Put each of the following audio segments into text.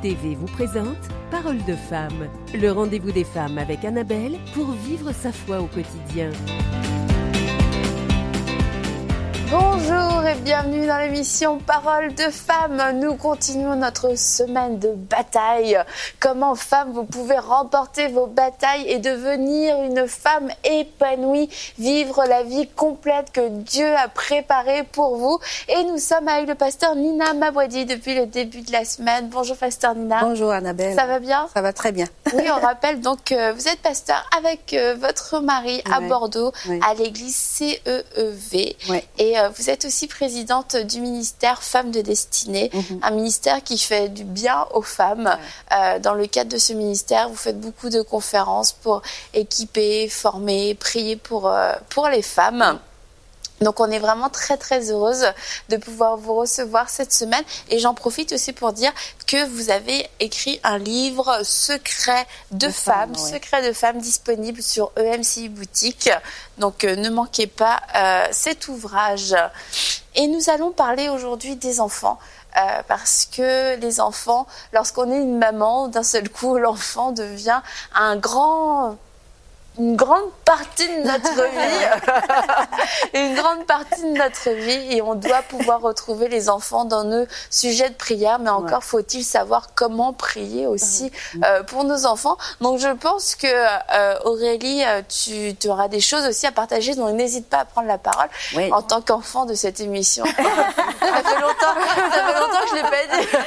TV vous présente Parole de femme, le rendez-vous des femmes avec Annabelle pour vivre sa foi au quotidien. Bonjour et bienvenue dans l'émission Parole de femmes. Nous continuons notre semaine de bataille. Comment, femmes, vous pouvez remporter vos batailles et devenir une femme épanouie, vivre la vie complète que Dieu a préparée pour vous. Et nous sommes avec le pasteur Nina Mabwadi depuis le début de la semaine. Bonjour pasteur Nina. Bonjour Annabelle. Ça va bien? Ça va très bien. Oui, on rappelle donc que vous êtes pasteur avec votre mari à Bordeaux, à l'église CEEV. Et vous êtes aussi présidente du ministère Femmes de Destinée, un ministère qui fait du bien aux femmes. Dans le cadre de ce ministère, vous faites beaucoup de conférences pour équiper, former, prier pour les femmes. Donc on est vraiment très très heureuse de pouvoir vous recevoir cette semaine et j'en profite aussi pour dire que vous avez écrit un livre Secret de femmes, Secret de femmes disponible sur EMCI Boutique. Donc ne manquez pas cet ouvrage. Et nous allons parler aujourd'hui des enfants. Parce que les enfants, lorsqu'on est une maman, d'un seul coup l'enfant devient une grande partie de notre vie, une grande partie de notre vie, et on doit pouvoir retrouver les enfants dans nos sujets de prière, mais encore faut-il savoir comment prier aussi pour nos enfants. Donc je pense que Aurélie, tu auras des choses aussi à partager, donc n'hésite pas à prendre la parole en tant qu'enfant de cette émission. Ça fait longtemps que je l'ai pas dit.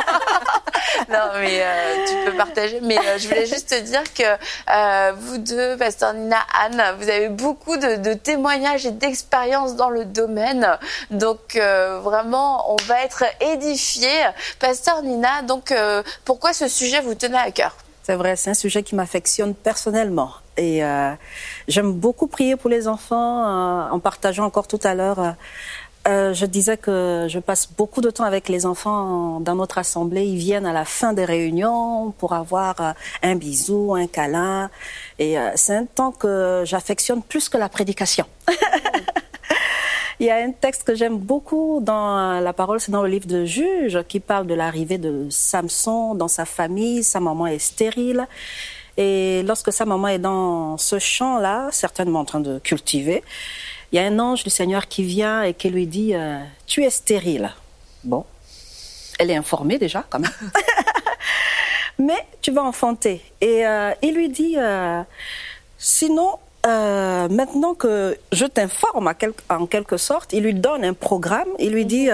Non, mais tu peux partager. Mais je voulais juste te dire que vous deux, pasteur Nina, Anne, vous avez beaucoup de témoignages et d'expériences dans le domaine. Donc vraiment, on va être édifiés. Pasteur Nina, donc pourquoi ce sujet vous tenait à cœur? C'est vrai, c'est un sujet qui m'affectionne personnellement. Et j'aime beaucoup prier pour les enfants. En partageant encore tout à l'heure, je disais que je passe beaucoup de temps avec les enfants dans notre assemblée. Ils viennent à la fin des réunions pour avoir un bisou, un câlin. Et c'est un temps que j'affectionne plus que la prédication. Il y a un texte que j'aime beaucoup dans la parole, c'est dans le livre de Juges, qui parle de l'arrivée de Samson dans sa famille. Sa maman est stérile. Et lorsque sa maman est dans ce champ-là, certainement en train de cultiver, il y a un ange du Seigneur qui vient et qui lui dit « Tu es stérile ». Bon, elle est informée déjà quand même. Mais tu vas enfanter. Et il lui dit « Sinon, maintenant que je t'informe en quelque sorte », il lui donne un programme. Il lui dit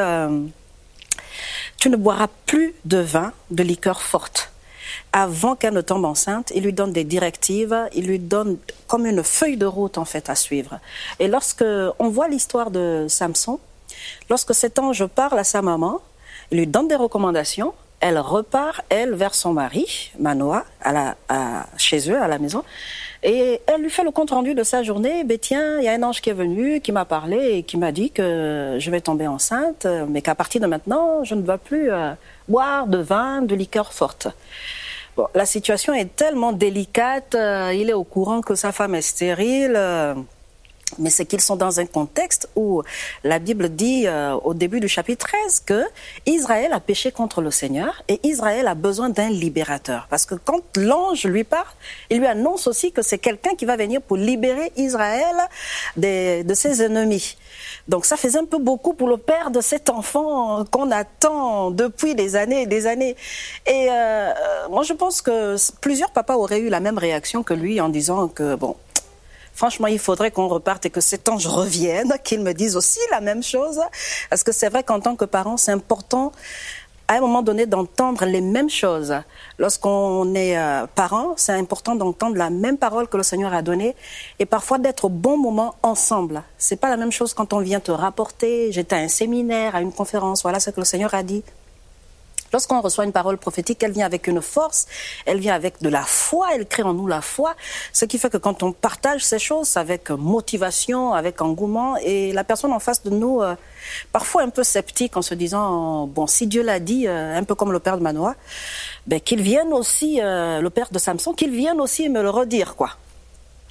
« Tu ne boiras plus de vin, de liqueur forte ». Avant qu'elle ne tombe enceinte, il lui donne des directives, il lui donne comme une feuille de route en fait à suivre. Et lorsque on voit l'histoire de Samson, lorsque cet ange parle à sa maman, il lui donne des recommandations, elle repart, elle, vers son mari, Manoah, chez eux, à la maison, et elle lui fait le compte-rendu de sa journée. Ben tiens, il y a un ange qui est venu, qui m'a parlé et qui m'a dit que je vais tomber enceinte, mais qu'à partir de maintenant, je ne vais plus boire de vin, de liqueur forte. Bon, la situation est tellement délicate, il est au courant que sa femme est stérile, mais c'est qu'ils sont dans un contexte où la Bible dit au début du chapitre 13 que Israël a péché contre le Seigneur et Israël a besoin d'un libérateur. Parce que quand l'ange lui parle, il lui annonce aussi que c'est quelqu'un qui va venir pour libérer Israël de ses ennemis. Donc ça faisait un peu beaucoup pour le père de cet enfant qu'on attend depuis des années et des années. Et moi je pense que plusieurs papas auraient eu la même réaction que lui en disant que bon, franchement, il faudrait qu'on reparte et que cet ange revienne, qu'il me dise aussi la même chose. Parce que c'est vrai qu'en tant que parent, c'est important à un moment donné d'entendre les mêmes choses. Lorsqu'on est parent, c'est important d'entendre la même parole que le Seigneur a donnée et parfois d'être au bon moment ensemble. C'est pas la même chose quand on vient te rapporter, j'étais à un séminaire, à une conférence, voilà ce que le Seigneur a dit. Lorsqu'on reçoit une parole prophétique, elle vient avec une force, elle vient avec de la foi, elle crée en nous la foi, ce qui fait que quand on partage ces choses avec motivation, avec engouement, et la personne en face de nous, parfois un peu sceptique en se disant, bon, si Dieu l'a dit, un peu comme le père de Manoah, ben, qu'il vienne aussi, le père de Samson, qu'il vienne aussi me le redire, quoi.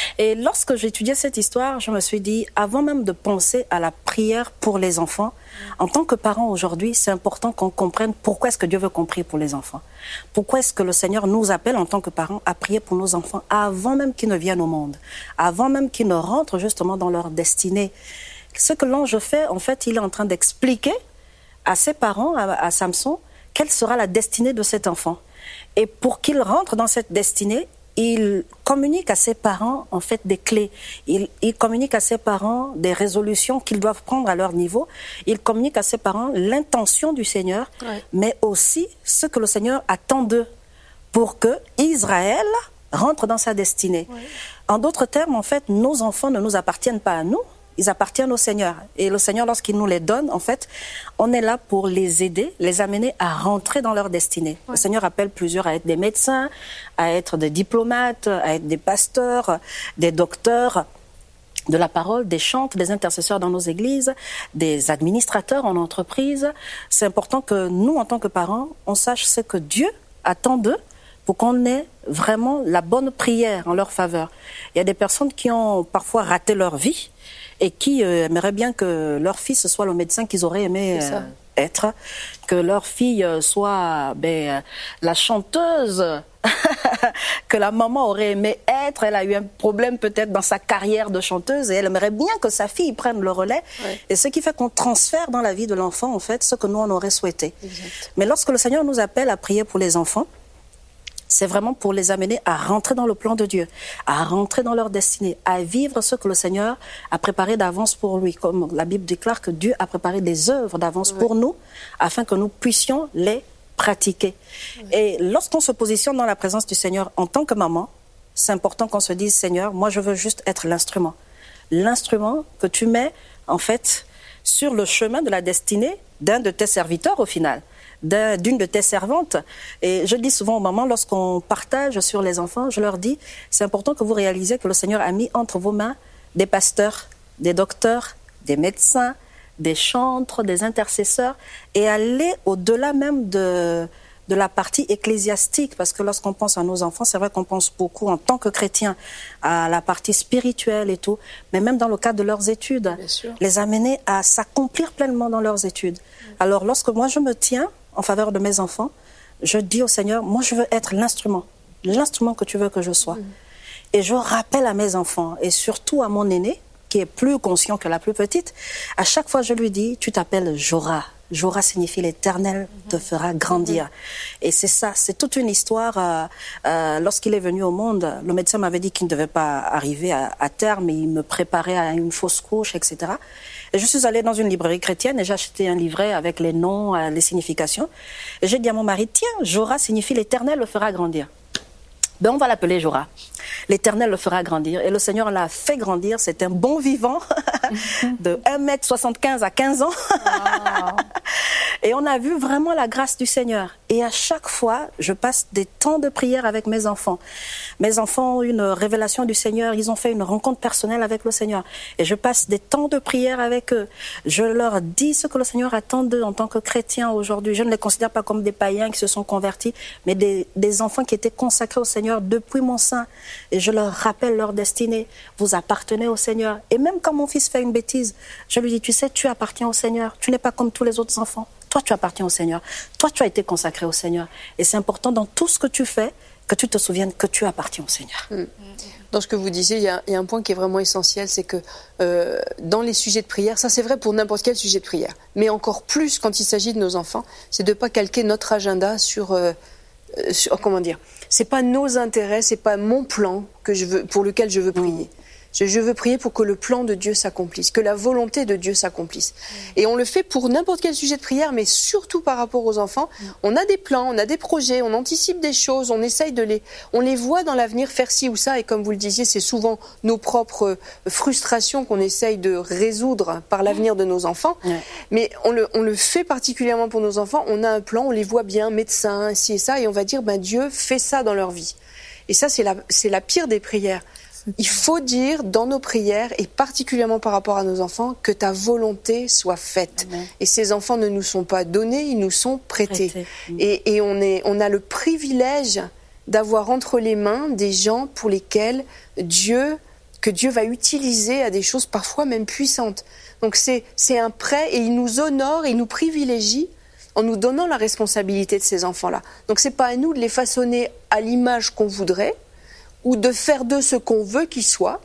Et lorsque j'étudiais cette histoire, je me suis dit, avant même de penser à la prière pour les enfants, en tant que parents aujourd'hui, c'est important qu'on comprenne pourquoi est-ce que Dieu veut qu'on prie pour les enfants. Pourquoi est-ce que le Seigneur nous appelle en tant que parents à prier pour nos enfants avant même qu'ils ne viennent au monde, avant même qu'ils ne rentrent justement dans leur destinée. Ce que l'ange fait, en fait, il est en train d'expliquer à ses parents, à Samson, quelle sera la destinée de cet enfant. Et pour qu'il rentre dans cette destinée, il communique à ses parents en fait des clés. Il communique à ses parents des résolutions qu'ils doivent prendre à leur niveau. Il communique à ses parents l'intention du Seigneur, mais aussi ce que le Seigneur attend d'eux pour que Israël rentre dans sa destinée. En d'autres termes, en fait, nos enfants ne nous appartiennent pas à nous. Ils appartiennent au Seigneur. Et le Seigneur, lorsqu'il nous les donne, en fait, on est là pour les aider, les amener à rentrer dans leur destinée. Le Seigneur appelle plusieurs à être des médecins, à être des diplomates, à être des pasteurs, des docteurs de la parole, des chantres, des intercesseurs dans nos églises, des administrateurs en entreprise. C'est important que nous, en tant que parents, on sache ce que Dieu attend d'eux, pour qu'on ait vraiment la bonne prière en leur faveur. Il y a des personnes qui ont parfois raté leur vie et qui aimeraient bien que leur fils soit le médecin qu'ils auraient aimé être, que leur fille soit la chanteuse que la maman aurait aimé être. Elle a eu un problème peut-être dans sa carrière de chanteuse et elle aimerait bien que sa fille prenne le relais. Et ce qui fait qu'on transfère dans la vie de l'enfant, en fait, ce que nous, on aurait souhaité. Mais lorsque le Seigneur nous appelle à prier pour les enfants, c'est vraiment pour les amener à rentrer dans le plan de Dieu, à rentrer dans leur destinée, à vivre ce que le Seigneur a préparé d'avance pour lui. Comme la Bible déclare que Dieu a préparé des œuvres d'avance pour nous, afin que nous puissions les pratiquer. Et lorsqu'on se positionne dans la présence du Seigneur en tant que maman, c'est important qu'on se dise, Seigneur, moi je veux juste être l'instrument. L'instrument que tu mets, en fait, sur le chemin de la destinée d'un de tes serviteurs au final. D'une de tes servantes. Et je dis souvent aux mamans, lorsqu'on partage sur les enfants, je leur dis, c'est important que vous réalisez que le Seigneur a mis entre vos mains des pasteurs, des docteurs, des médecins, des chantres, des intercesseurs, et aller au-delà même de la partie ecclésiastique, parce que lorsqu'on pense à nos enfants, c'est vrai qu'on pense beaucoup en tant que chrétiens à la partie spirituelle et tout, mais même dans le cadre de leurs études, les amener à s'accomplir pleinement dans leurs études. Alors lorsque moi je me tiens en faveur de mes enfants, je dis au Seigneur, moi je veux être l'instrument que tu veux que je sois. Et je rappelle à mes enfants, et surtout à mon aîné, qui est plus conscient que la plus petite, à chaque fois je lui dis, tu t'appelles Jorah. Jorah signifie l'Éternel te fera grandir. Et c'est ça, c'est toute une histoire. Lorsqu'il est venu au monde, le médecin m'avait dit qu'il ne devait pas arriver à terme, et il me préparait à une fausse couche, etc. Et je suis allée dans une librairie chrétienne et j'ai acheté un livret avec les noms, les significations. Et j'ai dit à mon mari, tiens, Jorah signifie l'Éternel le fera grandir. Ben, on va l'appeler Jorah. L'Éternel le fera grandir. Et le Seigneur l'a fait grandir. C'est un bon vivant de 1m75 à 15 ans. Et on a vu vraiment la grâce du Seigneur. Et à chaque fois, je passe des temps de prière avec mes enfants. Mes enfants ont une révélation du Seigneur. Ils ont fait une rencontre personnelle avec le Seigneur. Et je passe des temps de prière avec eux. Je leur dis ce que le Seigneur attend d'eux en tant que chrétiens aujourd'hui. Je ne les considère pas comme des païens qui se sont convertis, mais des enfants qui étaient consacrés au Seigneur depuis mon sein. Et je leur rappelle leur destinée. Vous appartenez au Seigneur. Et même quand mon fils fait une bêtise, je lui dis, tu sais, tu appartiens au Seigneur. Tu n'es pas comme tous les autres enfants. Toi, tu appartiens au Seigneur. Toi, tu as été consacré au Seigneur. Et c'est important dans tout ce que tu fais, que tu te souviennes que tu appartiens au Seigneur. Dans ce que vous disiez, il y a un point qui est vraiment essentiel, c'est que dans les sujets de prière, ça c'est vrai pour n'importe quel sujet de prière, mais encore plus quand il s'agit de nos enfants, c'est de ne pas calquer notre agenda sur comment dire, c'est pas nos intérêts, c'est pas mon plan pour lequel je veux prier. Je veux prier pour que le plan de Dieu s'accomplisse, que la volonté de Dieu s'accomplisse. Et on le fait pour n'importe quel sujet de prière, mais surtout par rapport aux enfants. On a des plans, on a des projets, on anticipe des choses, on essaye on les voit dans l'avenir faire ci ou ça. Et comme vous le disiez, c'est souvent nos propres frustrations qu'on essaye de résoudre par l'avenir de nos enfants. Mais on le fait particulièrement pour nos enfants. On a un plan, on les voit bien, médecins, ci et ça, et on va dire, Dieu fait ça dans leur vie. Et ça, c'est la pire des prières. Il faut dire dans nos prières, et particulièrement par rapport à nos enfants, que ta volonté soit faite. Amen. Et ces enfants ne nous sont pas donnés, ils nous sont prêtés. Et on a le privilège d'avoir entre les mains des gens pour lesquels Dieu que Dieu va utiliser à des choses parfois même puissantes. Donc c'est un prêt et il nous honore, il nous privilégie en nous donnant la responsabilité de ces enfants-là. Donc c'est pas à nous de les façonner à l'image qu'on voudrait ou de faire d'eux ce qu'on veut qu'ils soient.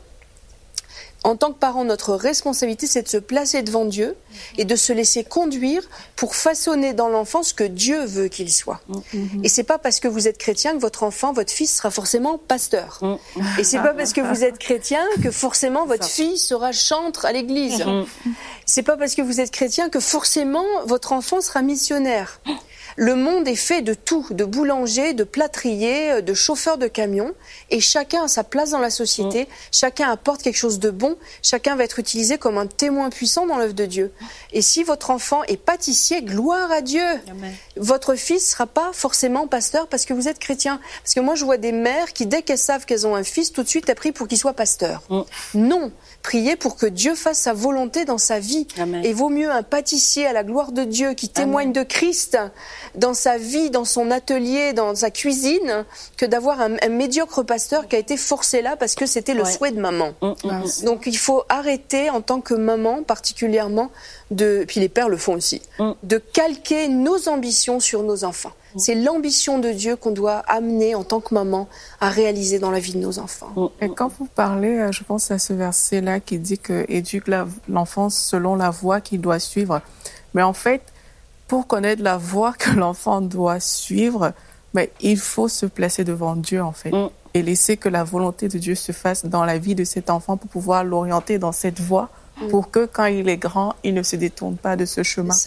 En tant que parents, notre responsabilité, c'est de se placer devant Dieu et de se laisser conduire pour façonner dans l'enfant ce que Dieu veut qu'il soit. Et c'est pas parce que vous êtes chrétien que votre enfant, votre fils sera forcément pasteur. Et c'est pas parce que vous êtes chrétien que forcément votre fille sera chantre à l'église. C'est pas parce que vous êtes chrétien que forcément votre enfant sera missionnaire. Le monde est fait de tout, de boulanger, de plâtrier, de chauffeur de camion, et chacun a sa place dans la société, chacun apporte quelque chose de bon, chacun va être utilisé comme un témoin puissant dans l'œuvre de Dieu. Et si votre enfant est pâtissier, gloire à Dieu. Amen. Votre fils sera pas forcément pasteur parce que vous êtes chrétien. Parce que moi je vois des mères qui, dès qu'elles savent qu'elles ont un fils, tout de suite elles prient pour qu'il soit pasteur. Non, priez pour que Dieu fasse sa volonté dans sa vie. Amen. Et vaut mieux un pâtissier à la gloire de Dieu qui témoigne de Christ dans sa vie, dans son atelier, dans sa cuisine, que d'avoir un médiocre pasteur qui a été forcé là parce que c'était le souhait de maman. Donc il faut arrêter en tant que maman particulièrement, puis les pères le font aussi, de calquer nos ambitions sur nos enfants. C'est l'ambition de Dieu qu'on doit amener en tant que maman à réaliser dans la vie de nos enfants. Et quand vous parlez, je pense à ce verset-là qui dit que éduque l'enfant selon la voie qu'il doit suivre. Mais en fait, pour connaître la voie que l'enfant doit suivre, mais il faut se placer devant Dieu, en fait, et laisser que la volonté de Dieu se fasse dans la vie de cet enfant pour pouvoir l'orienter dans cette voie, pour que quand il est grand, il ne se détourne pas de ce chemin.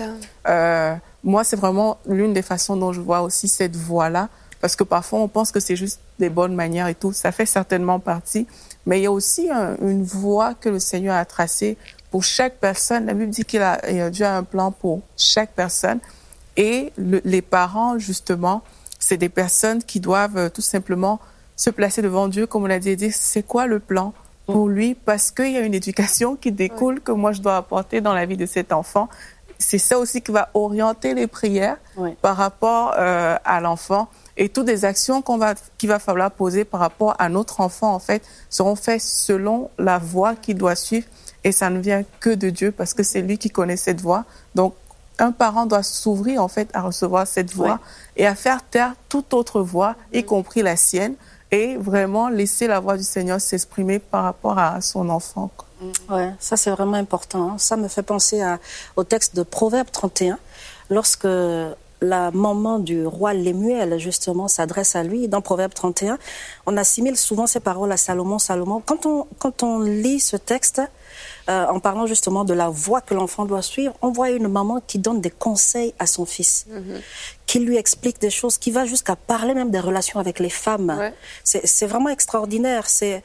Moi, c'est vraiment l'une des façons dont je vois aussi cette voie-là, parce que parfois, on pense que c'est juste des bonnes manières et tout. Ça fait certainement partie, mais il y a aussi une voie que le Seigneur a tracée pour chaque personne. La Bible dit Dieu a un plan pour chaque personne. Et les parents, justement, c'est des personnes qui doivent tout simplement se placer devant Dieu, comme on l'a dit, et dire c'est quoi le plan pour lui, parce qu'il y a une éducation qui découle que moi je dois apporter dans la vie de cet enfant. C'est ça aussi qui va orienter les prières par rapport à l'enfant. Et toutes les actions qu'il va falloir poser par rapport à notre enfant, en fait, seront faites selon la voie qu'il doit suivre. Et ça ne vient que de Dieu parce que c'est lui qui connaît cette voie. Donc, un parent doit s'ouvrir, en fait, à recevoir cette voie et à faire taire toute autre voie, y compris la sienne, et vraiment laisser la voix du Seigneur s'exprimer par rapport à son enfant. Ouais, ça c'est vraiment important. Ça me fait penser au texte de Proverbe 31, lorsque la maman du roi Lemuel, justement, s'adresse à lui. Dans Proverbe 31, on assimile souvent ces paroles à Salomon. Quand on lit ce texte, en parlant justement de la voie que l'enfant doit suivre, on voit une maman qui donne des conseils à son fils, qui lui explique des choses, qui va jusqu'à parler même des relations avec les femmes. Ouais. C'est vraiment extraordinaire.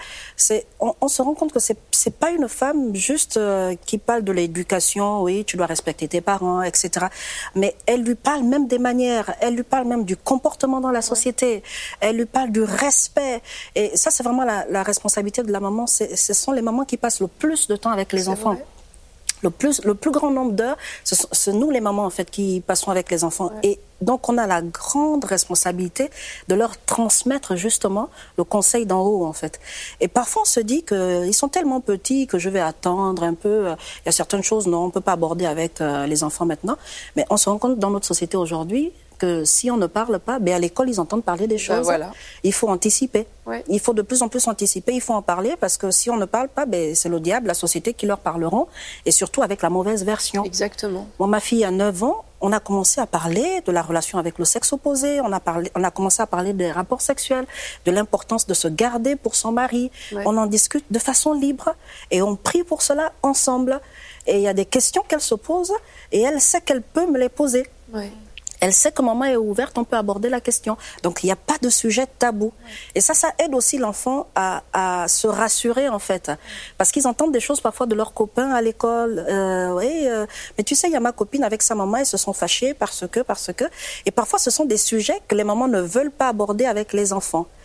On se rend compte que c'est pas une femme juste qui parle de l'éducation, oui, tu dois respecter tes parents, etc. Mais elle lui parle même des manières, elle lui parle même du comportement dans la société, elle lui parle du respect. Et ça, c'est vraiment la responsabilité de la maman. Ce sont les mamans qui passent le plus de temps avec les enfants. Vrai. Le plus grand nombre d'heures, c'est nous les mamans en fait qui passons avec les enfants. Ouais. Et donc on a la grande responsabilité de leur transmettre justement le conseil d'en haut en fait. Et parfois on se dit qu'ils sont tellement petits que je vais attendre un peu. Il y a certaines choses non, on peut pas aborder avec les enfants maintenant. Mais on se rend compte dans notre société aujourd'hui que si on ne parle pas, à l'école, ils entendent parler des choses. Voilà. Il faut anticiper. Ouais. Il faut de plus en plus anticiper, il faut en parler, parce que si on ne parle pas, c'est le diable, la société qui leur parleront, et surtout avec la mauvaise version. Exactement. Moi, ma fille a 9 ans, on a commencé à parler de la relation avec le sexe opposé, on a commencé à parler des rapports sexuels, de l'importance de se garder pour son mari. Ouais. On en discute de façon libre, et on prie pour cela ensemble. Et il y a des questions qu'elle se pose, et elle sait qu'elle peut me les poser. Ouais. Elle sait que maman est ouverte, on peut aborder la question. Donc, il n'y a pas de sujet tabou. Et ça aide aussi l'enfant à se rassurer, en fait. Parce qu'ils entendent des choses parfois de leurs copains à l'école. Mais tu sais, il y a ma copine avec sa maman, ils se sont fâchés parce que. Et parfois, ce sont des sujets que les mamans ne veulent pas aborder avec les enfants.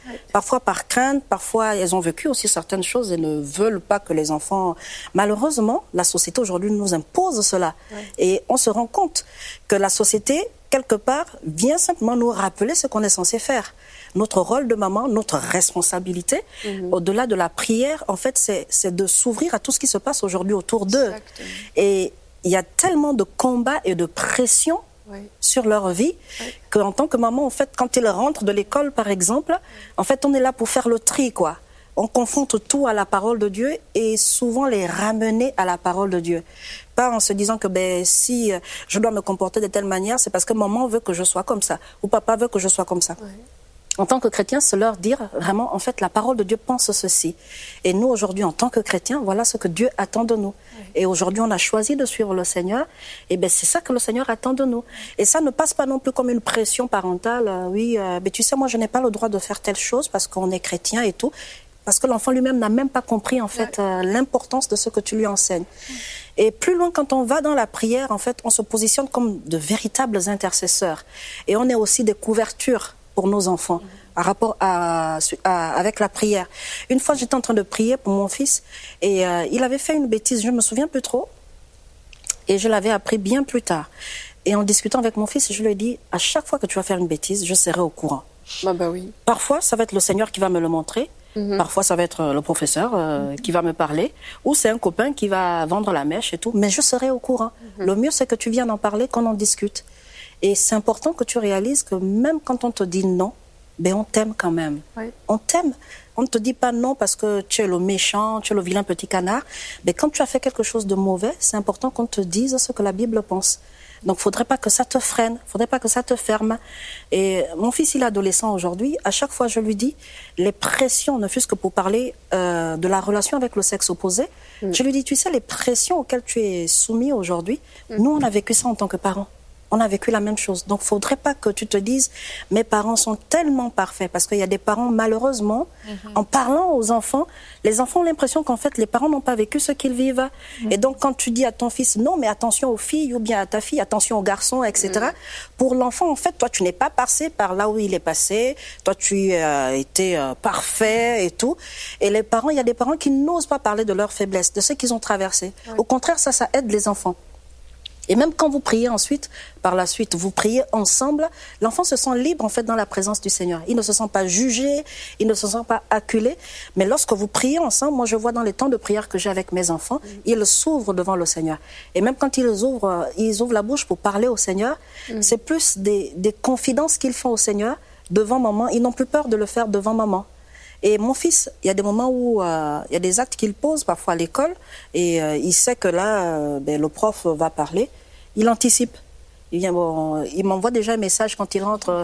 Parfois par crainte, parfois elles ont vécu aussi certaines choses et ne veulent pas que les enfants... Malheureusement, la société aujourd'hui nous impose cela. Et on se rend compte que la société, quelque part, vient simplement nous rappeler ce qu'on est censé faire. Notre rôle de maman, notre responsabilité, au-delà de la prière, en fait, c'est de s'ouvrir à tout ce qui se passe aujourd'hui autour d'eux. Et il y a tellement de combats et de pression sur leur vie, qu'en tant que maman, en fait, quand ils rentrent de l'école, par exemple, en fait, on est là pour faire le tri, quoi. On confronte tout à la parole de Dieu et souvent les ramener à la parole de Dieu. Pas en se disant que si je dois me comporter de telle manière, c'est parce que maman veut que je sois comme ça, ou papa veut que je sois comme ça. En tant que chrétien, c'est leur dire vraiment, en fait, la parole de Dieu pense ceci. Et nous, aujourd'hui, en tant que chrétiens, voilà ce que Dieu attend de nous. Et aujourd'hui, on a choisi de suivre le Seigneur. Et c'est ça que le Seigneur attend de nous. Et ça ne passe pas non plus comme une pression parentale. Mais tu sais, moi, je n'ai pas le droit de faire telle chose parce qu'on est chrétien et tout. Parce que l'enfant lui-même n'a même pas compris, en fait, l'importance de ce que tu lui enseignes. Et plus loin, quand on va dans la prière, en fait, on se positionne comme de véritables intercesseurs. Et on est aussi des couvertures pour nos enfants, à rapport avec la prière. Une fois, j'étais en train de prier pour mon fils et il avait fait une bêtise, je ne me souviens plus trop, et je l'avais appris bien plus tard. Et en discutant avec mon fils, je lui ai dit, à chaque fois que tu vas faire une bêtise, je serai au courant. Oui. Parfois, ça va être le Seigneur qui va me le montrer, parfois ça va être le professeur qui va me parler, ou c'est un copain qui va vendre la mèche et tout, mais je serai au courant. Le mieux, c'est que tu viennes en parler, qu'on en discute. Et c'est important que tu réalises que même quand on te dit non, on t'aime quand même. On t'aime. On ne te dit pas non parce que tu es le méchant, tu es le vilain petit canard. Mais quand tu as fait quelque chose de mauvais, c'est important qu'on te dise ce que la Bible pense. Donc, il ne faudrait pas que ça te freine, il ne faudrait pas que ça te ferme. Et mon fils, il est adolescent aujourd'hui. À chaque fois, je lui dis, les pressions, ne fût-ce que pour parler de la relation avec le sexe opposé, je lui dis, tu sais, les pressions auxquelles tu es soumis aujourd'hui, nous, on a vécu ça en tant que parents. On a vécu la même chose. Donc, il ne faudrait pas que tu te dises « mes parents sont tellement parfaits ». Parce qu'il y a des parents, malheureusement, en parlant aux enfants, les enfants ont l'impression qu'en fait, les parents n'ont pas vécu ce qu'ils vivent. Et donc, quand tu dis à ton fils « non, mais attention aux filles » ou bien à ta fille « attention aux garçons », etc. Pour l'enfant, en fait, toi, tu n'es pas passé par là où il est passé. Toi, tu as été parfait et tout. Et les parents, il y a des parents qui n'osent pas parler de leurs faiblesses, de ce qu'ils ont traversé. Au contraire, ça aide les enfants. Et même quand vous priez ensuite, par la suite, vous priez ensemble, l'enfant se sent libre en fait dans la présence du Seigneur. Il ne se sent pas jugé, il ne se sent pas acculé. Mais lorsque vous priez ensemble, moi je vois dans les temps de prière que j'ai avec mes enfants, ils s'ouvrent devant le Seigneur. Et même quand ils ouvrent la bouche pour parler au Seigneur, c'est plus des confidences qu'ils font au Seigneur devant maman. Ils n'ont plus peur de le faire devant maman. Et mon fils, il y a des moments où il y a des actes qu'il pose parfois à l'école et il sait que là, le prof va parler. Il anticipe. Il m'envoie déjà un message quand il rentre.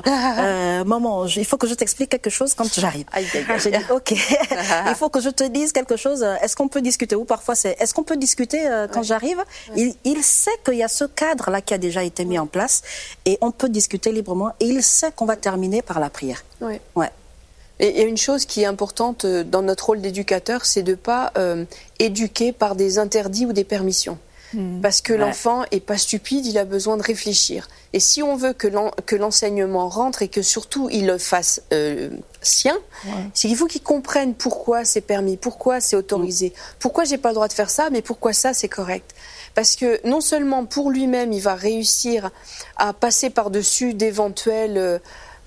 Maman, il faut que je t'explique quelque chose quand j'arrive. J'ai dit, ok, il faut que je te dise quelque chose. Est-ce qu'on peut discuter? Ou parfois c'est, est-ce qu'on peut discuter quand j'arrive? Il sait qu'il y a ce cadre-là qui a déjà été mis en place et on peut discuter librement. Et il sait qu'on va terminer par la prière. Et il y a une chose qui est importante dans notre rôle d'éducateur, c'est de ne pas éduquer par des interdits ou des permissions. Parce que l'enfant n'est pas stupide, il a besoin de réfléchir. Et si on veut que l'enseignement rentre et que surtout il le fasse sien, c'est qu'il faut qu'il comprenne pourquoi c'est permis, pourquoi c'est autorisé, pourquoi j'ai pas le droit de faire ça, mais pourquoi ça c'est correct. Parce que non seulement pour lui-même, il va réussir à passer par-dessus d'éventuels...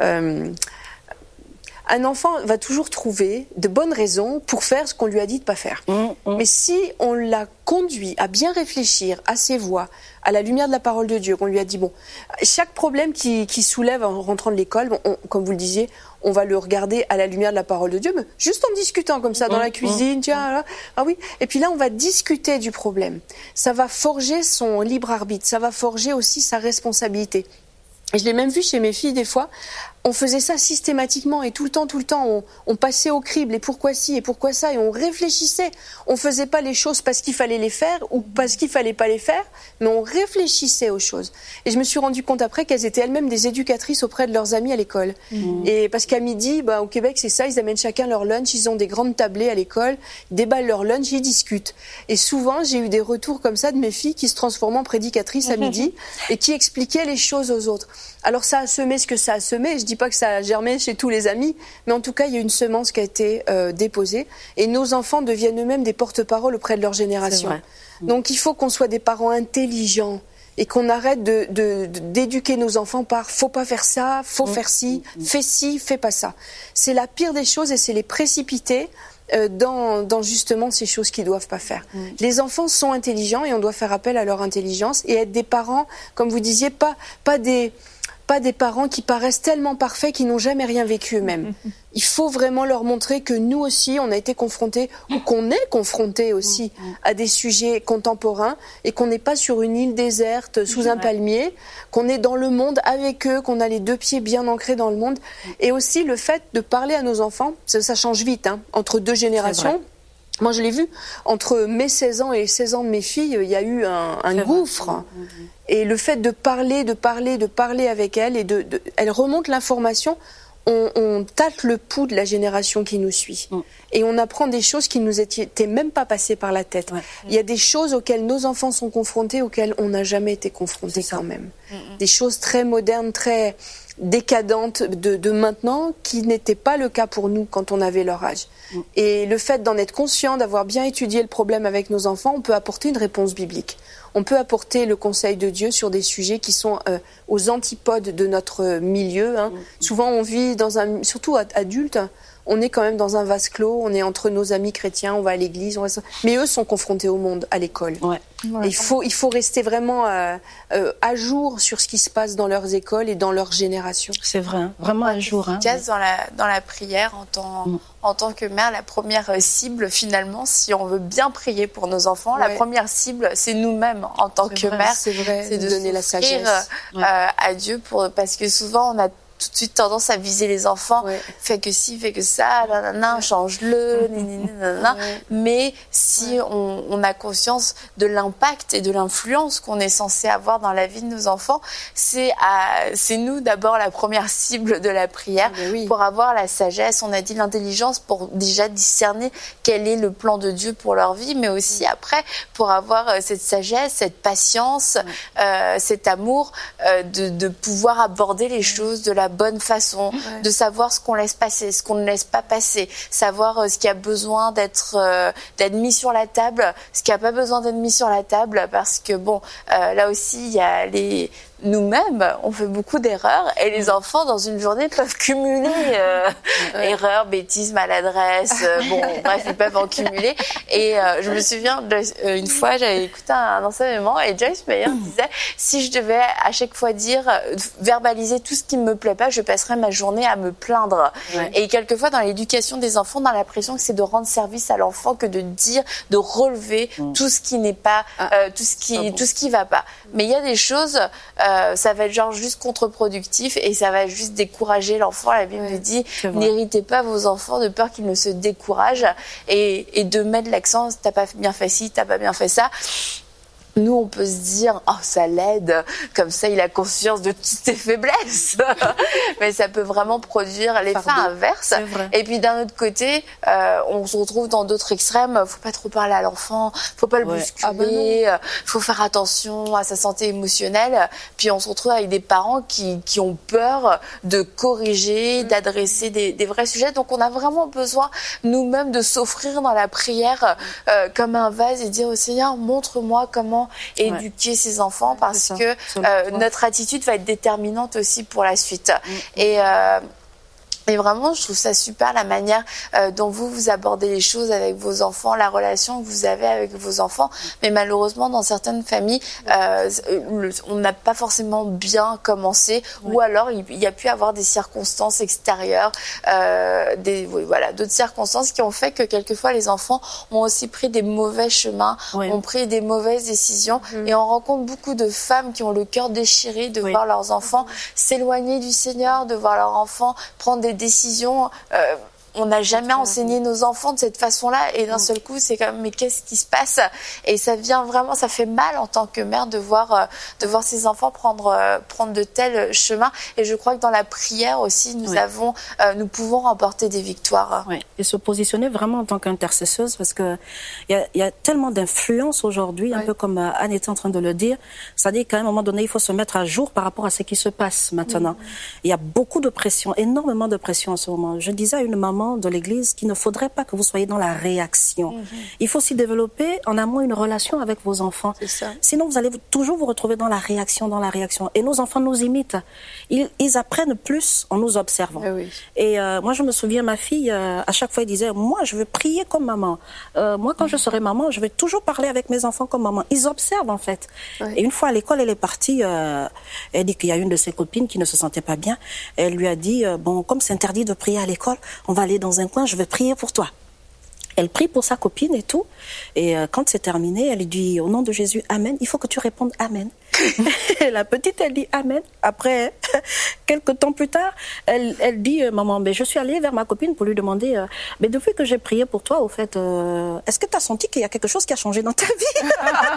un enfant va toujours trouver de bonnes raisons pour faire ce qu'on lui a dit de ne pas faire. Mais si on l'a conduit à bien réfléchir à ses voix, à la lumière de la parole de Dieu, qu'on lui a dit, chaque problème qui soulève en rentrant de l'école, comme vous le disiez, on va le regarder à la lumière de la parole de Dieu, mais juste en discutant comme ça dans la cuisine, tiens, là, et puis là on va discuter du problème. Ça va forger son libre arbitre, ça va forger aussi sa responsabilité. Et je l'ai même vu chez mes filles des fois, on faisait ça systématiquement et tout le temps, on passait au crible et pourquoi ci et pourquoi ça et on réfléchissait. On faisait pas les choses parce qu'il fallait les faire ou parce qu'il fallait pas les faire, mais on réfléchissait aux choses. Et je me suis rendu compte après qu'elles étaient elles-mêmes des éducatrices auprès de leurs amis à l'école. Et parce qu'à midi, au Québec c'est ça, ils amènent chacun leur lunch, ils ont des grandes tablées à l'école, ils déballent leur lunch, ils discutent. Et souvent j'ai eu des retours comme ça de mes filles qui se transforment en prédicatrices à midi et qui expliquaient les choses aux autres. Alors ça a semé ce que ça a semé. Je dis pas que ça a germé chez tous les amis, mais en tout cas, il y a une semence qui a été déposée. Et nos enfants deviennent eux-mêmes des porte-parole auprès de leur génération. Donc il faut qu'on soit des parents intelligents et qu'on arrête d'éduquer nos enfants par faut pas faire ça, faut faire ci, fais pas ça. C'est la pire des choses et c'est les précipiter dans justement ces choses qu'ils doivent pas faire. Les enfants sont intelligents et on doit faire appel à leur intelligence et être des parents, comme vous disiez, pas des parents qui paraissent tellement parfaits qu'ils n'ont jamais rien vécu eux-mêmes. Il faut vraiment leur montrer que nous aussi, on a été confrontés, ou qu'on est confrontés aussi à des sujets contemporains et qu'on n'est pas sur une île déserte sous un palmier, qu'on est dans le monde avec eux, qu'on a les 2 pieds bien ancrés dans le monde. Et aussi le fait de parler à nos enfants, ça change vite, hein, entre 2 générations. Moi, je l'ai vu, entre mes 16 ans et les 16 ans de mes filles, il y a eu un gouffre. Et le fait de parler avec elles, et elles remontent l'information, on tâte le pouls de la génération qui nous suit. Et on apprend des choses qui nous étaient même pas passées par la tête. Il y a des choses auxquelles nos enfants sont confrontés, auxquelles on n'a jamais été confrontés quand même. Des choses très modernes, très décadentes de maintenant, qui n'étaient pas le cas pour nous quand on avait leur âge. Et le fait d'en être conscient, d'avoir bien étudié le problème avec nos enfants, on peut apporter une réponse biblique. On peut apporter le conseil de Dieu sur des sujets qui sont aux antipodes de notre milieu. Hein. Souvent, on vit surtout adulte, on est quand même dans un vase clos, on est entre nos amis chrétiens, on va à l'église, mais eux sont confrontés au monde, à l'école. Et il faut rester vraiment à jour sur ce qui se passe dans leurs écoles et dans leur génération. C'est vrai, hein, vraiment à jour. Hein. Dans la prière, en tant que mère, la première cible, finalement, si on veut bien prier pour nos enfants, la première cible, c'est nous-mêmes en tant que mère. C'est vrai, c'est de donner la sagesse à Dieu, parce que souvent on a tout de suite tendance à viser les enfants, fais que ci, fais que ça, nanana, change-le, nanana. Mais si on a conscience de l'impact et de l'influence qu'on est censé avoir dans la vie de nos enfants, c'est nous d'abord la première cible de la prière, pour avoir la sagesse, on a dit l'intelligence, pour déjà discerner quel est le plan de Dieu pour leur vie, mais aussi après pour avoir cette sagesse, cette patience, cet amour de pouvoir aborder les choses de la bonne façon, de savoir ce qu'on laisse passer, ce qu'on ne laisse pas passer, savoir ce qui a besoin d'être mis sur la table, ce qui n'a pas besoin d'être mis sur la table, parce que là aussi il y a nous-mêmes, on fait beaucoup d'erreurs et les enfants dans une journée peuvent cumuler erreurs, bêtises, maladresses, bref, ils peuvent en cumuler. Et je me souviens une fois, j'avais écouté un enseignement et Joyce Meyer disait, si je devais à chaque fois verbaliser tout ce qui ne me plaît pas, je passerais ma journée à me plaindre. Et quelquefois dans l'éducation des enfants, on a l'impression que c'est de rendre service à l'enfant que de dire, de relever tout ce qui n'est pas, tout ce qui va pas. Mais il y a des choses, ça va être genre juste contre-productif et ça va juste décourager l'enfant. La Bible nous dit, n'héritez pas vos enfants de peur qu'ils ne se découragent, et de mettre l'accent, t'as pas bien fait ci, t'as pas bien fait ça. Nous, on peut se dire, oh, ça l'aide, comme ça, il a conscience de toutes ses faiblesses. Mais ça peut vraiment produire l'effet inverse. Et puis, d'un autre côté, on se retrouve dans d'autres extrêmes. Faut pas trop parler à l'enfant, faut pas le bousculer, faut faire attention à sa santé émotionnelle. Puis, on se retrouve avec des parents qui ont peur de corriger, d'adresser des vrais sujets. Donc, on a vraiment besoin, nous-mêmes, de s'offrir dans la prière comme un vase et dire au Seigneur, montre-moi comment éduquer ses enfants, parce que notre attitude va être déterminante aussi pour la suite. Et vraiment, je trouve ça super la manière dont vous abordez les choses avec vos enfants, la relation que vous avez avec vos enfants. Mais malheureusement, dans certaines familles, on n'a pas forcément bien commencé, ou alors il y a pu avoir des circonstances extérieures, d'autres circonstances qui ont fait que quelquefois les enfants ont aussi pris des mauvais chemins, ont pris des mauvaises décisions. Et on rencontre beaucoup de femmes qui ont le cœur déchiré de voir leurs enfants s'éloigner du Seigneur, de voir leurs enfants prendre des décisions on n'a jamais enseigné nos enfants de cette façon-là, et d'un seul coup, c'est comme, mais qu'est-ce qui se passe? Et ça vient vraiment, ça fait mal en tant que mère de voir ses enfants prendre de tels chemins. Et je crois que dans la prière aussi, nous pouvons remporter des victoires. Oui. Et se positionner vraiment en tant qu'intercesseuse, parce que il y a tellement d'influence aujourd'hui, un peu comme Anne était en train de le dire. C'est-à-dire qu'à un moment donné, il faut se mettre à jour par rapport à ce qui se passe maintenant. Il y a beaucoup de pression, énormément de pression en ce moment. Je disais à une maman de l'église qu'il ne faudrait pas que vous soyez dans la réaction. Il faut aussi développer en amont une relation avec vos enfants. C'est ça. Sinon, vous allez toujours vous retrouver dans la réaction. Et nos enfants nous imitent. Ils apprennent plus en nous observant. Oui. Et moi, je me souviens, ma fille, à chaque fois, elle disait, moi, je veux prier comme maman. Moi, quand je serai maman, je vais toujours parler avec mes enfants comme maman. Ils observent, en fait. Et une fois à l'école, elle est partie, elle dit qu'il y a une de ses copines qui ne se sentait pas bien. Elle lui a dit, bon, comme c'est interdit de prier à l'école, on va aller dans un coin, je vais prier pour toi. Elle prie pour sa copine et tout. Et quand c'est terminé, elle lui dit, au nom de Jésus, Amen. Il faut que tu répondes Amen. La petite, elle dit Amen. Après, quelques temps plus tard, elle dit, maman, mais je suis allée vers ma copine pour lui demander, mais depuis que j'ai prié pour toi, au fait, est-ce que tu as senti qu'il y a quelque chose qui a changé dans ta vie?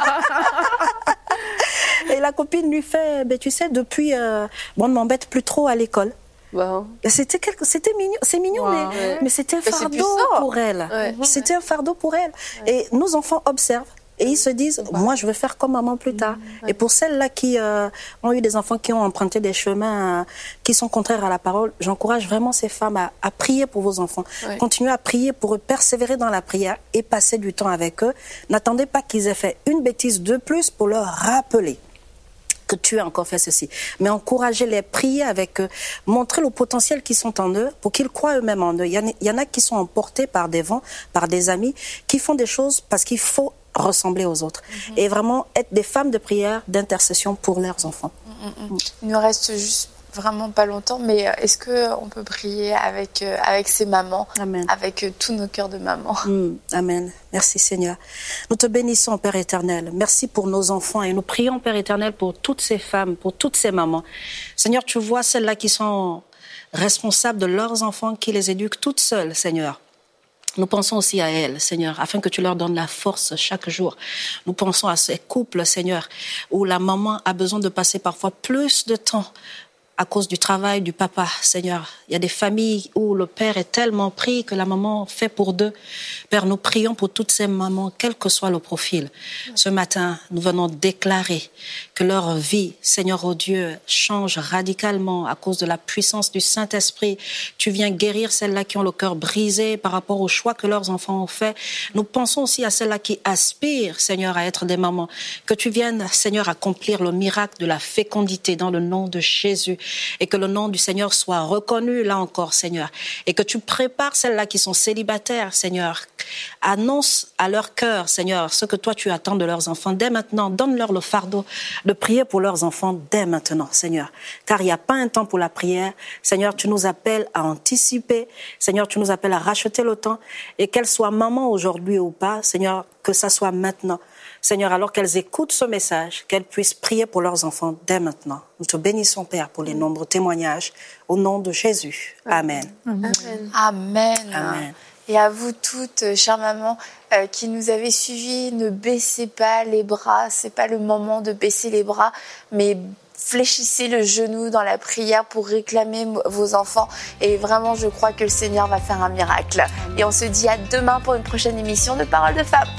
Et la copine lui fait, mais tu sais, depuis, on ne m'embête plus trop à l'école. Wow. C'était mignon, c'est mignon, mais c'était un fardeau pour elle. C'était un fardeau pour elle. Et nos enfants observent. Et ils se disent, moi, je veux faire comme maman plus tard. Et pour celles-là qui ont eu des enfants qui ont emprunté des chemins qui sont contraires à la parole, j'encourage vraiment ces femmes à prier pour vos enfants. Continuez à prier pour eux, persévérer dans la prière et passer du temps avec eux. N'attendez pas qu'ils aient fait une bêtise de plus pour leur rappeler que tu as encore fait ceci. Mais encouragez-les, priez avec eux, montrez le potentiel qu'ils sont en eux pour qu'ils croient eux-mêmes en eux. Il y en a qui sont emportés par des vents, par des amis, qui font des choses parce qu'il faut ressembler aux autres. Et vraiment être des femmes de prière, d'intercession pour leurs enfants. Il nous reste juste vraiment pas longtemps, mais est-ce qu'on peut prier avec ces mamans, Amen. Avec tous nos cœurs de mamans? Amen. Merci Seigneur. Nous te bénissons, Père éternel. Merci pour nos enfants et nous prions, Père éternel, pour toutes ces femmes, pour toutes ces mamans. Seigneur, tu vois celles-là qui sont responsables de leurs enfants, qui les éduquent toutes seules, Seigneur. Nous pensons aussi à elles, Seigneur, afin que tu leur donnes la force chaque jour. Nous pensons à ces couples, Seigneur, où la maman a besoin de passer parfois plus de temps à cause du travail du papa, Seigneur. Il y a des familles où le père est tellement pris que la maman fait pour deux. Père, nous prions pour toutes ces mamans, quel que soit le profil. Ce matin, nous venons déclarer que leur vie, Seigneur, oh Dieu, change radicalement à cause de la puissance du Saint-Esprit. Tu viens guérir celles-là qui ont le cœur brisé par rapport au choix que leurs enfants ont fait. Nous pensons aussi à celles-là qui aspirent, Seigneur, à être des mamans. Que tu viennes, Seigneur, accomplir le miracle de la fécondité dans le nom de Jésus. Et que le nom du Seigneur soit reconnu là encore, Seigneur. Et que tu prépares celles-là qui sont célibataires, Seigneur. Annonce à leur cœur, Seigneur, ce que toi tu attends de leurs enfants dès maintenant. Donne-leur le fardeau de prier pour leurs enfants dès maintenant, Seigneur. Car il n'y a pas un temps pour la prière. Seigneur, tu nous appelles à anticiper. Seigneur, tu nous appelles à racheter le temps. Et qu'elles soient mamans aujourd'hui ou pas, Seigneur, que ça soit maintenant. Seigneur, alors qu'elles écoutent ce message, qu'elles puissent prier pour leurs enfants dès maintenant. Nous te bénissons, Père, pour les nombreux témoignages. Au nom de Jésus. Amen. Amen. Amen. Amen. Et à vous toutes, chères mamans, qui nous avez suivis, ne baissez pas les bras. C'est pas le moment de baisser les bras, mais fléchissez le genou dans la prière pour réclamer vos enfants. Et vraiment, je crois que le Seigneur va faire un miracle. Et on se dit à demain pour une prochaine émission de Paroles de Femmes.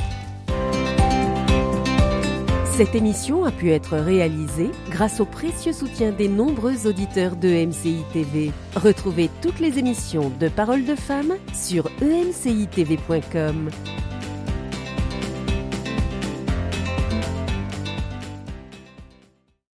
Cette émission a pu être réalisée grâce au précieux soutien des nombreux auditeurs de MCI TV. Retrouvez toutes les émissions de Paroles de Femmes sur emcitv.com.